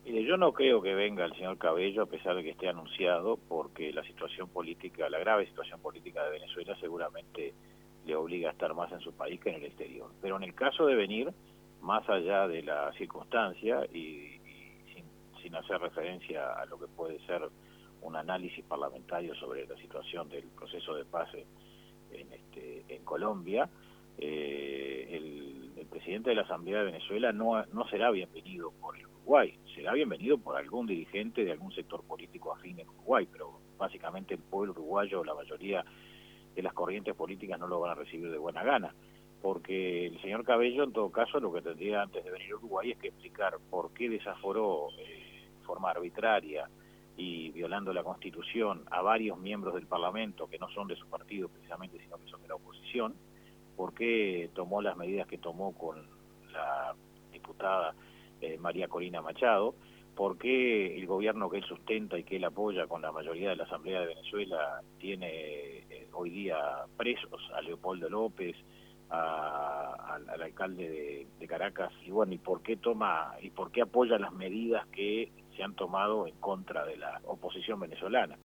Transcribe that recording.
Mire, yo no creo que venga el señor Cabello a pesar de que esté anunciado, porque la situación política, la grave situación política de Venezuela seguramente le obliga a estar más en su país que en el exterior. Pero en el caso de venir, más allá de la circunstancia y sin hacer referencia a lo que puede ser un análisis parlamentario sobre la situación del proceso de paz en Colombia, el presidente de la Asamblea de Venezuela no será bienvenido por el Uruguay, será bienvenido por algún dirigente de algún sector político afín en Uruguay, pero básicamente el pueblo uruguayo, la mayoría de las corrientes políticas no lo van a recibir de buena gana, porque el señor Cabello en todo caso lo que tendría antes de venir a Uruguay es que explicar por qué desaforó de forma arbitraria y violando la Constitución a varios miembros del Parlamento que no son de su partido precisamente, sino que son de la oposición, por qué tomó las medidas que tomó con la diputada María Corina Machado, por qué el gobierno que él sustenta y que él apoya con la mayoría de la Asamblea de Venezuela tiene hoy día presos a Leopoldo López, al alcalde de Caracas, y bueno, y por qué apoya las medidas que se han tomado en contra de la oposición venezolana.